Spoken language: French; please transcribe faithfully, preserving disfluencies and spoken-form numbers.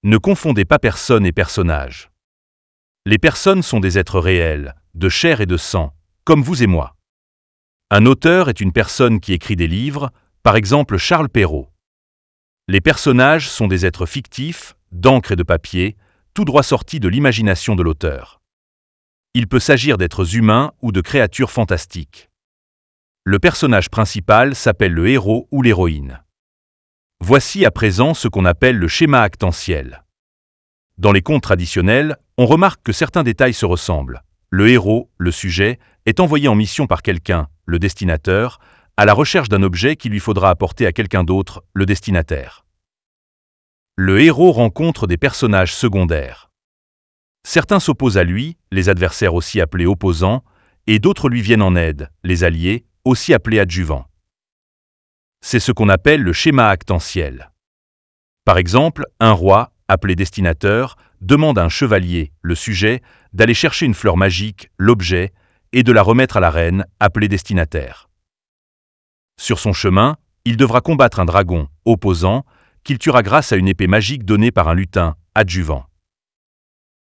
Ne confondez pas personne et personnage. Les personnes sont des êtres réels, de chair et de sang, comme vous et moi. Un auteur est une personne qui écrit des livres, par exemple Charles Perrault. Les personnages sont des êtres fictifs, d'encre et de papier, tout droit sortis de l'imagination de l'auteur. Il peut s'agir d'êtres humains ou de créatures fantastiques. Le personnage principal s'appelle le héros ou l'héroïne. Voici à présent ce qu'on appelle le schéma actentiel. Dans les contes traditionnels, on remarque que certains détails se ressemblent. Le héros, le sujet, est envoyé en mission par quelqu'un, le destinateur, à la recherche d'un objet qu'il lui faudra apporter à quelqu'un d'autre, le destinataire. Le héros rencontre des personnages secondaires. Certains s'opposent à lui, les adversaires aussi appelés opposants, et d'autres lui viennent en aide, les alliés, aussi appelés adjuvants. C'est ce qu'on appelle le schéma actentiel. Par exemple, un roi, appelé destinateur, demande à un chevalier, le sujet, d'aller chercher une fleur magique, l'objet, et de la remettre à la reine, appelée destinataire. Sur son chemin, il devra combattre un dragon, opposant, qu'il tuera grâce à une épée magique donnée par un lutin, adjuvant.